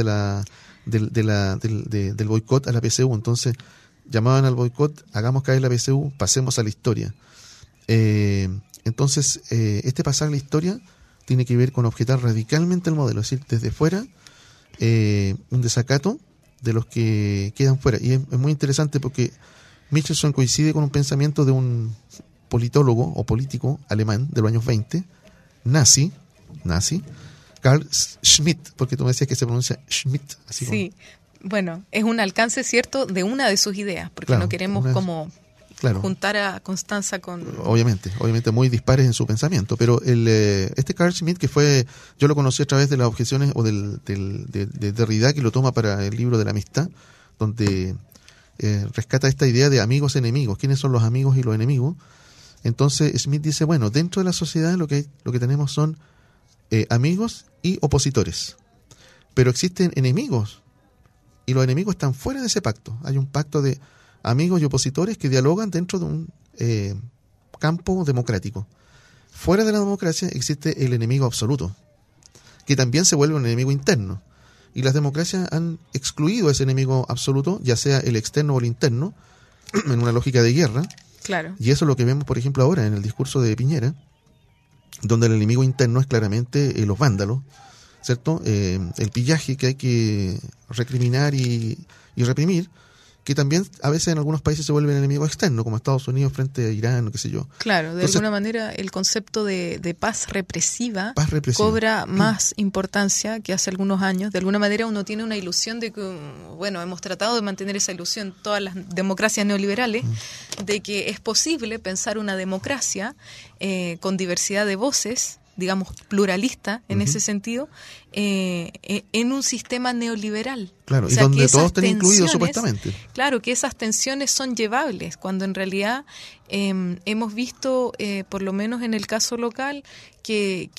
del boicot a la PSU. Entonces llamaban al boicot, hagamos caer la PSU, pasemos a la historia. Entonces este pasar a la historia tiene que ver con objetar radicalmente el modelo, es decir, desde fuera, un desacato de los que quedan fuera. Y es muy interesante porque Michelson coincide con un pensamiento de un politólogo o político alemán de los años 20, nazi, Carl Schmitt, porque tú me decías que se pronuncia Schmitt. Así sí, bueno, es un alcance cierto de una de sus ideas, porque claro, no queremos juntar a Constanza con... Obviamente muy dispares en su pensamiento, pero este Carl Schmitt, que yo lo conocí a través de las objeciones o de Derrida, que lo toma para el libro de la amistad, donde rescata esta idea de amigos enemigos, quiénes son los amigos y los enemigos. Entonces Schmitt dice, bueno, dentro de la sociedad lo que tenemos son amigos y opositores, pero existen enemigos, y los enemigos están fuera de ese pacto. Hay un pacto de amigos y opositores que dialogan dentro de un campo democrático. Fuera de la democracia existe el enemigo absoluto, que también se vuelve un enemigo interno, y las democracias han excluido ese enemigo absoluto, ya sea el externo o el interno, en una lógica de guerra. Claro. Y eso es lo que vemos, por ejemplo, ahora en el discurso de Piñera, donde el enemigo interno es claramente los vándalos, ¿cierto? El pillaje que hay que recriminar y reprimir, que también a veces en algunos países se vuelve enemigo externo, como Estados Unidos frente a Irán, qué sé yo. Claro, de alguna manera el concepto de paz represiva cobra más importancia que hace algunos años. De alguna manera uno tiene una ilusión de que, bueno, hemos tratado de mantener esa ilusión todas las democracias neoliberales, de que es posible pensar una democracia con diversidad de voces, digamos, pluralista en ese sentido, en un sistema neoliberal. Claro, o sea, y donde todos están incluidos supuestamente. Claro, que esas tensiones son llevables, cuando en realidad hemos visto, por lo menos en el caso local, que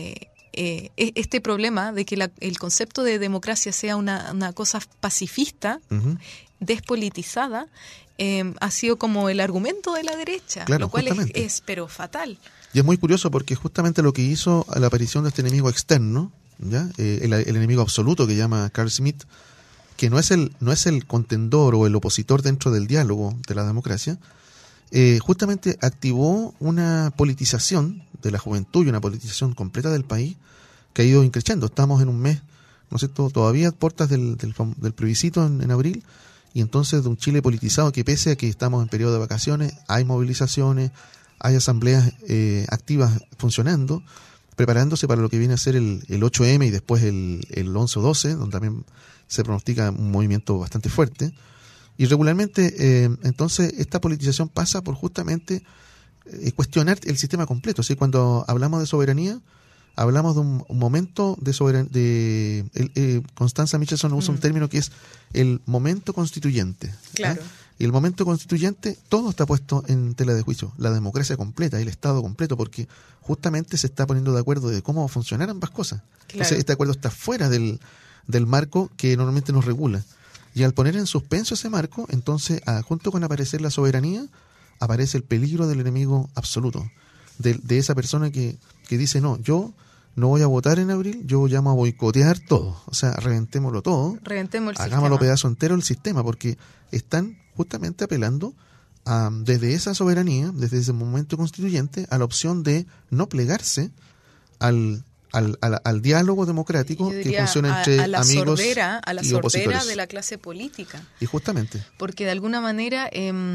este problema de que el concepto de democracia sea una cosa pacifista, despolitizada, ha sido como el argumento de la derecha, claro, lo cual es pero fatal. Y es muy curioso porque justamente lo que hizo a la aparición de este enemigo externo, ¿ya? El enemigo absoluto que llama Carl Schmitt, que no es el contendor o el opositor dentro del diálogo de la democracia, justamente activó una politización de la juventud y una politización completa del país que ha ido increciendo. Estamos en un mes, ¿no es cierto?, todavía a puertas del plebiscito en abril, y entonces de un Chile politizado que, pese a que estamos en periodo de vacaciones, hay movilizaciones, hay asambleas activas funcionando, preparándose para lo que viene a ser el 8M y después el 11 o 12, donde también se pronostica un movimiento bastante fuerte. Y regularmente, entonces, esta politización pasa por justamente cuestionar el sistema completo. ¿Sí? Cuando hablamos de soberanía, hablamos de un momento de soberanía. Constanza Michelson usa un término que es el momento constituyente. Claro. Y el momento constituyente, todo está puesto en tela de juicio. La democracia completa, el Estado completo, porque justamente se está poniendo de acuerdo de cómo va a funcionar ambas cosas. Claro. Entonces, este acuerdo está fuera del marco que normalmente nos regula. Y al poner en suspenso ese marco, entonces, junto con aparecer la soberanía, aparece el peligro del enemigo absoluto. De esa persona que dice, no, yo no voy a votar en abril, yo llamo a boicotear todo. O sea, reventémoslo todo. Reventemos el hagámoslo sistema. pedazo entero el sistema, porque están justamente apelando desde esa soberanía, desde ese momento constituyente, a la opción de no plegarse al diálogo democrático que funciona entre amigos a la y sordera opositores de la clase política. Y justamente. Porque de alguna manera,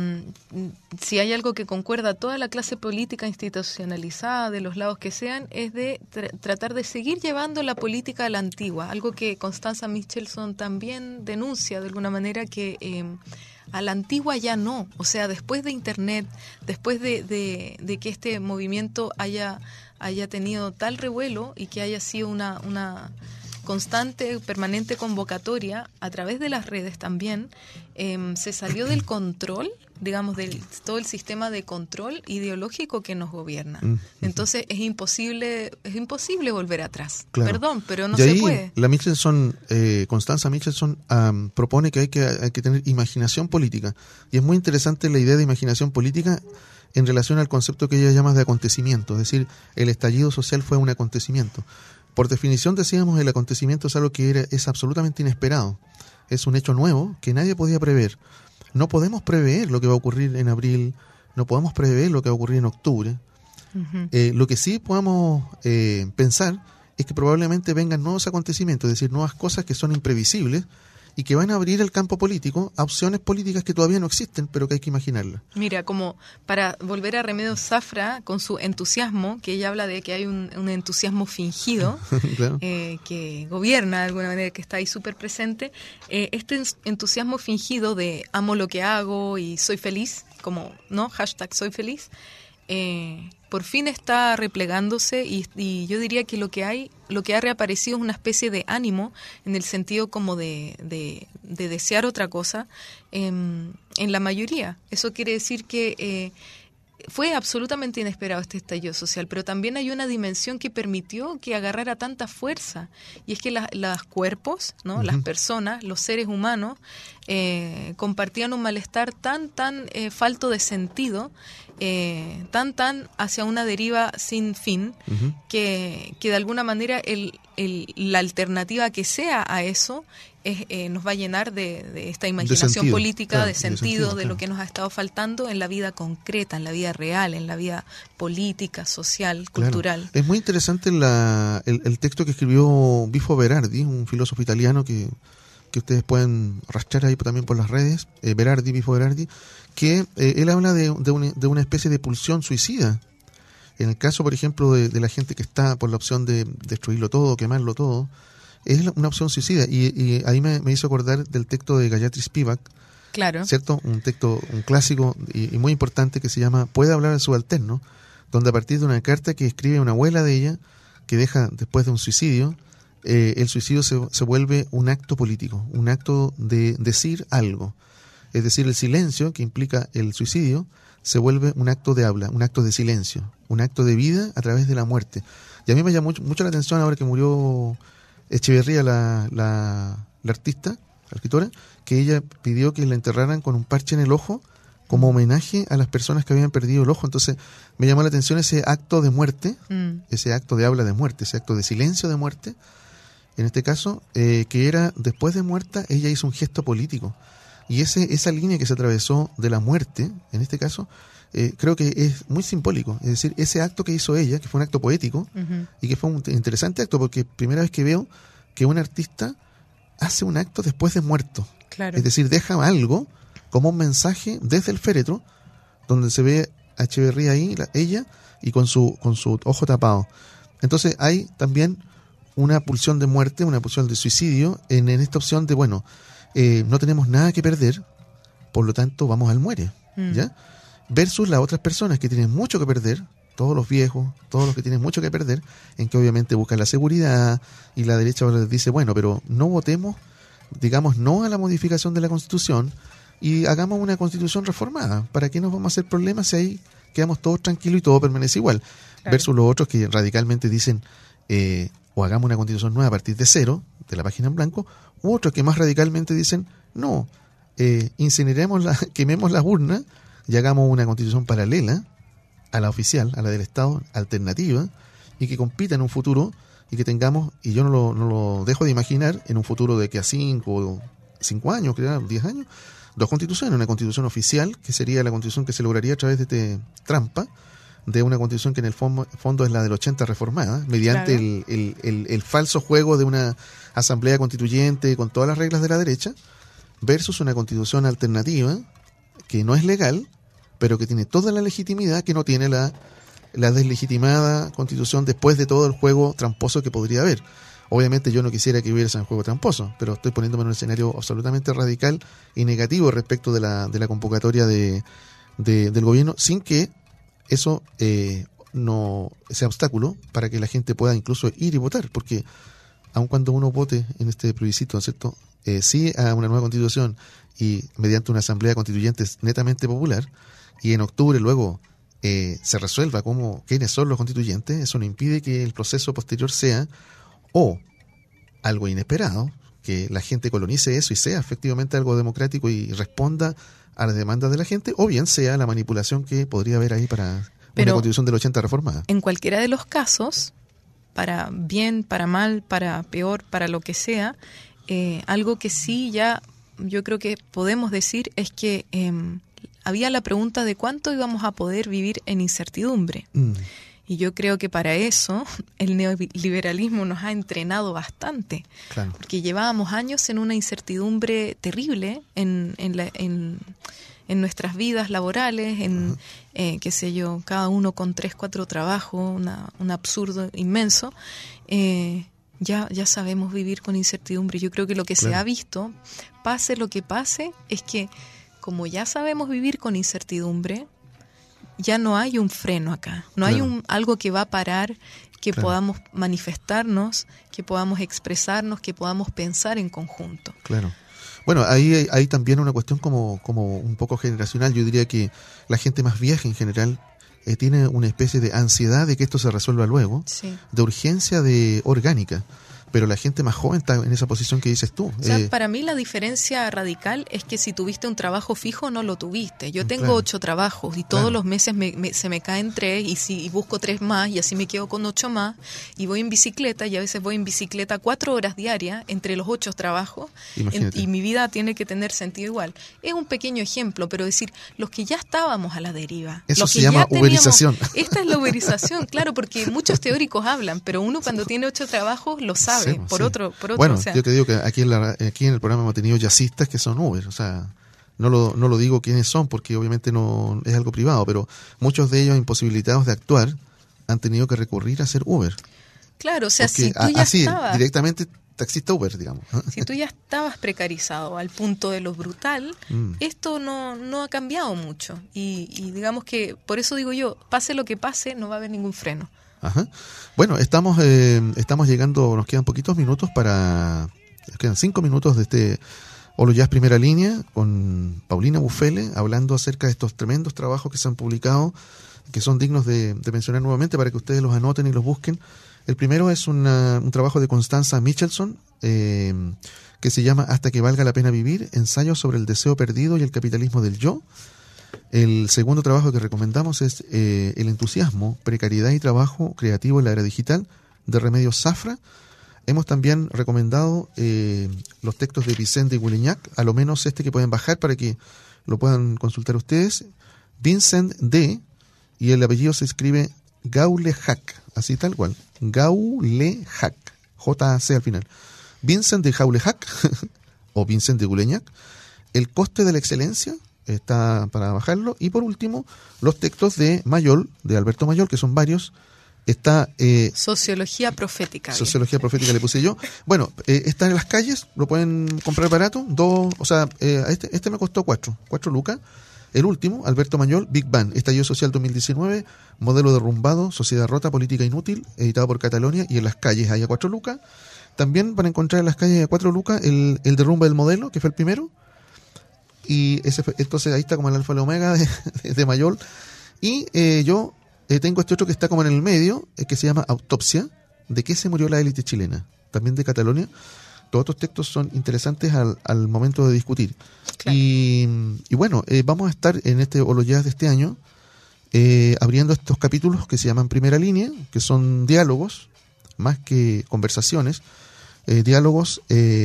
si hay algo que concuerda toda la clase política institucionalizada de los lados que sean, es de tratar de seguir llevando la política a la antigua. Algo que Constanza Michelson también denuncia de alguna manera, que a la antigua ya no. O sea, después de Internet, después de que este movimiento haya tenido tal revuelo y que haya sido una constante, permanente convocatoria a través de las redes también, se salió del control, digamos, de todo el sistema de control ideológico que nos gobierna. Entonces es imposible volver atrás. Claro. Perdón, pero no y ahí, se puede. La Michelson, Constanza Michelson propone que hay que tener imaginación política. Y es muy interesante la idea de imaginación política en relación al concepto que ella llama de acontecimiento. Es decir, el estallido social fue un acontecimiento. Por definición, decíamos, el acontecimiento es algo que es absolutamente inesperado. Es un hecho nuevo que nadie podía prever. No podemos prever lo que va a ocurrir en abril, no podemos prever lo que va a ocurrir en octubre. Lo que sí podemos pensar es que probablemente vengan nuevos acontecimientos, es decir, nuevas cosas que son imprevisibles y que van a abrir el campo político a opciones políticas que todavía no existen, pero que hay que imaginarlas. Mira, como para volver a Remedios Zafra con su entusiasmo, que ella habla de que hay un entusiasmo fingido, Claro. Que gobierna de alguna manera, que está ahí súper presente, este entusiasmo fingido de amo lo que hago y soy feliz, como, ¿no? Hashtag soy feliz, por fin está replegándose y yo diría que lo que ha reaparecido es una especie de ánimo en el sentido como de desear otra cosa en la mayoría. Eso quiere decir que fue absolutamente inesperado este estallido social, pero también hay una dimensión que permitió que agarrara tanta fuerza, y es que los cuerpos, ¿no? Las personas, los seres humanos, compartían un malestar tan falto de sentido, tan hacia una deriva sin fin, que de alguna manera la alternativa que sea a eso nos va a llenar de esta imaginación sentido, política, claro, de sentido, de claro. lo que nos ha estado faltando en la vida concreta, en la vida real, en la vida política, social, cultural. Claro. Es muy interesante el texto que escribió Bifo Berardi, un filósofo italiano que ustedes pueden rastrear ahí también por las redes, Bifo Berardi, que él habla de una especie de pulsión suicida. En el caso, por ejemplo, de la gente que está por la opción de destruirlo todo, quemarlo todo, es una opción suicida. Y ahí me hizo acordar del texto de Gayatri Spivak, Claro. ¿cierto? Un clásico y muy importante que se llama Puede hablar al subalterno, donde a partir de una carta que escribe una abuela de ella, que deja después de un suicidio, el suicidio se vuelve un acto político, un acto de decir algo. Es decir, el silencio que implica el suicidio se vuelve un acto de habla, un acto de silencio, un acto de vida a través de la muerte. Y a mí me llamó mucho la atención ahora que murió Echeverría, la artista, la escritora, que ella pidió que la enterraran con un parche en el ojo como homenaje a las personas que habían perdido el ojo. Entonces me llamó la atención ese acto de muerte, ese acto de habla de muerte, ese acto de silencio de muerte, en este caso, que era después de muerta, ella hizo un gesto político. Y esa línea que se atravesó de la muerte, en este caso, creo que es muy simbólico. Es decir, ese acto que hizo ella, que fue un acto poético, y que fue un interesante acto, porque primera vez que veo que un artista hace un acto después de muerto. Claro. Es decir, deja algo como un mensaje desde el féretro, donde se ve a Echeverría ahí, ella, y con su ojo tapado. Entonces hay también una pulsión de muerte, una pulsión de suicidio en esta opción de, bueno, no tenemos nada que perder, por lo tanto vamos al muere, ¿ya? Versus las otras personas que tienen mucho que perder, todos los viejos, todos los que tienen mucho que perder, en que obviamente buscan la seguridad, y la derecha les dice, bueno, pero no votemos, digamos, no a la modificación de la Constitución y hagamos una Constitución reformada. ¿Para qué nos vamos a hacer problemas si ahí quedamos todos tranquilos y todo permanece igual? Claro. Versus los otros que radicalmente dicen, o hagamos una Constitución nueva a partir de cero, de la página en blanco, u otros que más radicalmente dicen, no, quememos las urnas y hagamos una Constitución paralela a la oficial, a la del Estado, alternativa, y que compita en un futuro, y que tengamos, y yo no lo dejo de imaginar, en un futuro de que a 5 años, 10 años, 2 constituciones, una constitución oficial, que sería la constitución que se lograría a través de este trampa, de una constitución que en el fondo es la del 80 reformada, mediante el falso juego de una asamblea constituyente con todas las reglas de la derecha, versus una constitución alternativa, que no es legal, pero que tiene toda la legitimidad que no tiene la deslegitimada constitución después de todo el juego tramposo que podría haber. Obviamente yo no quisiera que hubiera ese juego tramposo, pero estoy poniéndome en un escenario absolutamente radical y negativo respecto de la convocatoria del gobierno, sin que eso no sea obstáculo para que la gente pueda incluso ir y votar, porque aun cuando uno vote en este plebiscito, ¿no es cierto?, sí a una nueva constitución y mediante una asamblea constituyente netamente popular, y en octubre luego se resuelva quiénes son los constituyentes, eso no impide que el proceso posterior sea o algo inesperado, que la gente colonice eso y sea efectivamente algo democrático y responda a las demandas de la gente, o bien sea la manipulación que podría haber ahí para una constitución del 80 reformada. En cualquiera de los casos, para bien, para mal, para peor, para lo que sea, algo que sí ya yo creo que podemos decir es que había la pregunta de cuánto íbamos a poder vivir en incertidumbre. Y yo creo que para eso el neoliberalismo nos ha entrenado bastante. Claro. Porque llevábamos años en una incertidumbre terrible en nuestras vidas laborales, qué sé yo, cada uno con 3, 4 trabajos, un absurdo inmenso. Ya sabemos vivir con incertidumbre. Yo creo que lo que se ha visto, pase lo que pase, es que como ya sabemos vivir con incertidumbre, ya no hay un freno acá, no hay algo que va a parar, que podamos manifestarnos, que podamos expresarnos, que podamos pensar en conjunto. Claro. Bueno, ahí hay también una cuestión como un poco generacional. Yo diría que la gente más vieja en general tiene una especie de ansiedad de que esto se resuelva luego, de urgencia orgánica. Pero la gente más joven está en esa posición que dices tú. O sea, para mí la diferencia radical es que si tuviste un trabajo fijo, no lo tuviste. Yo tengo 8 trabajos y todos los meses se me caen 3 y busco 3 más y así me quedo con 8 más y voy en bicicleta y a veces voy en bicicleta 4 horas diarias entre los 8 trabajos y mi vida tiene que tener sentido igual. Es un pequeño ejemplo, pero decir, los que ya estábamos a la deriva. Eso se llama uberización. Esta es la uberización, claro, porque muchos teóricos hablan, pero uno cuando tiene 8 trabajos lo sabe. Por otro, bueno, o sea, yo te digo que aquí en el programa hemos tenido jazzistas que son Uber, o sea, no lo digo quiénes son porque obviamente no es algo privado, pero muchos de ellos imposibilitados de actuar han tenido que recurrir a hacer Uber. Claro, o sea, porque si tú ya estabas directamente taxista Uber, digamos. Si tú ya estabas precarizado al punto de lo brutal, esto no ha cambiado mucho y digamos que por eso digo yo, pase lo que pase, no va a haber ningún freno. Ajá. Bueno, estamos llegando, nos quedan poquitos minutos nos quedan 5 minutos de este Olo Jazz Primera Línea con Paulina Bufele, hablando acerca de estos tremendos trabajos que se han publicado, que son dignos de mencionar nuevamente para que ustedes los anoten y los busquen. El primero es un trabajo de Constanza Michelson, que se llama Hasta que valga la pena vivir, ensayos sobre el deseo perdido y el capitalismo del yo. El segundo trabajo que recomendamos es El entusiasmo, precariedad y trabajo creativo en la era digital, de Remedios Zafra. Hemos también recomendado los textos de Vicente Gulignac, a lo menos este que pueden bajar para que lo puedan consultar ustedes. Vincent D. y el apellido se escribe Gaulehac, así tal cual, Gaulehac, J-A-C al final. Vincent de Gaulehac o Vincent de Gulignac, El coste de la excelencia, está para bajarlo. Y por último, los textos de Mayol, de Alberto Mayol, que son varios. Está Sociología profética. Sociología profética le puse yo. Bueno, está en las calles, lo pueden comprar barato. Este me costó 4 lucas. El último, Alberto Mañol, Big Bang, Estallido Social 2019, Modelo derrumbado, Sociedad rota, Política inútil, editado por Catalonia, y En las calles hay a 4 lucas. También van a encontrar en las calles a 4 lucas el derrumbe del modelo, que fue el primero. Y entonces ahí está como el alfa y la omega de Mayol. Y yo tengo este otro que está como en el medio, que se llama Autopsia, ¿de qué se murió la élite chilena? También de Catalonia. Todos estos textos son interesantes al momento de discutir. Claro. Y bueno, vamos a estar en este Holo Jazz de este año abriendo estos capítulos que se llaman Primera Línea, que son diálogos, más que conversaciones, diálogos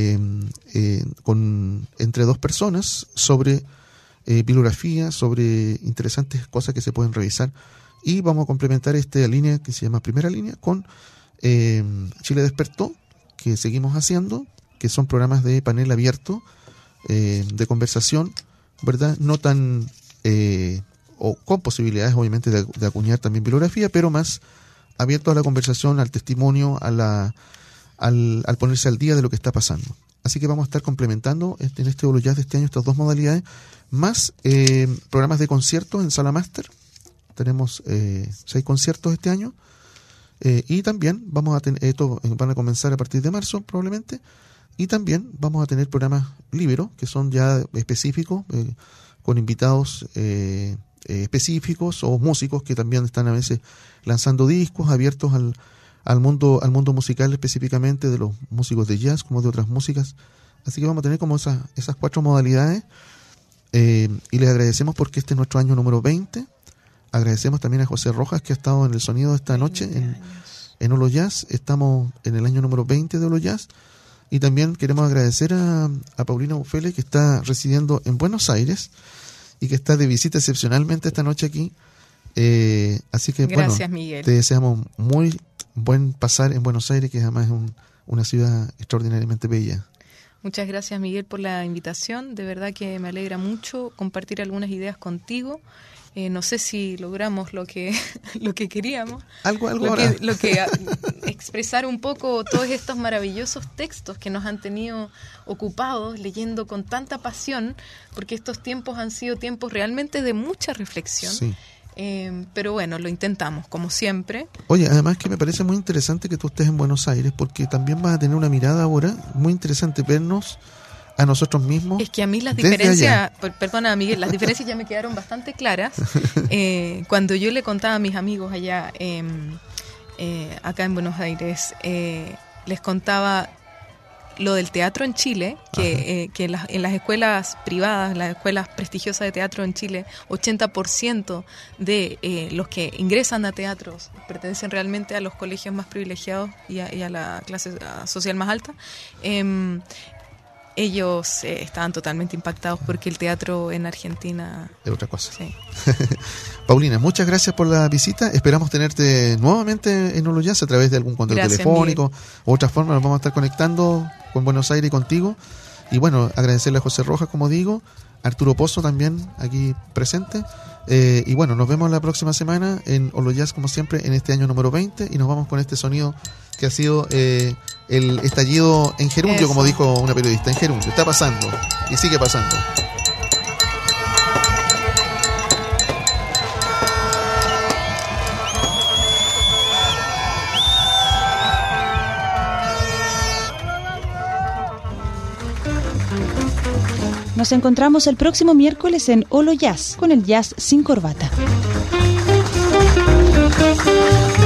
entre dos personas sobre bibliografía, sobre interesantes cosas que se pueden revisar. Y vamos a complementar esta línea que se llama Primera Línea con Chile Despertó, que seguimos haciendo, que son programas de panel abierto, de conversación, ¿verdad? No tan, o con posibilidades obviamente de acuñar también bibliografía, pero más abierto a la conversación, al testimonio, al ponerse al día de lo que está pasando. Así que vamos a estar complementando en este Holo Jazz de este año estas dos modalidades, más programas de conciertos en Sala Máster. Tenemos 6 conciertos este año. Y también vamos a tener, estos van a comenzar a partir de marzo probablemente, y también vamos a tener programas libero, que son ya específicos, con invitados específicos o músicos que también están a veces lanzando discos abiertos al mundo musical, específicamente de los músicos de jazz como de otras músicas. Así que vamos a tener como esas 4 modalidades, y les agradecemos porque este es nuestro año número 20. Agradecemos también a José Rojas, que ha estado en el sonido de esta noche en Holo Jazz. Estamos en el año número 20 de Holo Jazz. Y también queremos agradecer a Paulina Bufele, que está residiendo en Buenos Aires y que está de visita excepcionalmente esta noche aquí. Así que, gracias, bueno, Miguel. Te deseamos muy buen pasar en Buenos Aires, que además es una ciudad extraordinariamente bella. Muchas gracias, Miguel, por la invitación. De verdad que me alegra mucho compartir algunas ideas contigo. No sé si logramos lo que queríamos. Expresar un poco todos estos maravillosos textos que nos han tenido ocupados, leyendo con tanta pasión, porque estos tiempos han sido tiempos realmente de mucha reflexión. Sí. Pero bueno, lo intentamos, como siempre. Oye, además que me parece muy interesante que tú estés en Buenos Aires, porque también vas a tener una mirada ahora muy interesante, vernos a nosotros mismos. Es que a mí las diferencias, perdona Miguel, las diferencias ya me quedaron bastante claras. Cuando yo le contaba a mis amigos allá, acá en Buenos Aires, les contaba lo del teatro en Chile, que en las escuelas privadas, las escuelas prestigiosas de teatro en Chile, 80% de los que ingresan a teatros pertenecen realmente a los colegios más privilegiados y a la clase social más alta. Ellos estaban totalmente impactados porque el teatro en Argentina es otra cosa. Sí. Paulina, muchas gracias por la visita. Esperamos tenerte nuevamente en Holo Jazz a través de algún contacto telefónico o otra forma. Nos vamos a estar conectando con Buenos Aires y contigo. Y bueno, agradecerle a José Rojas, como digo, Arturo Pozo también aquí presente. Y bueno, nos vemos la próxima semana en Holo Jazz, como siempre, en este año número 20, y nos vamos con este sonido que ha sido el estallido en gerundio. Eso, como dijo una periodista, en gerundio. Está pasando y sigue pasando. Nos encontramos el próximo miércoles en Holo Jazz, con el jazz sin corbata.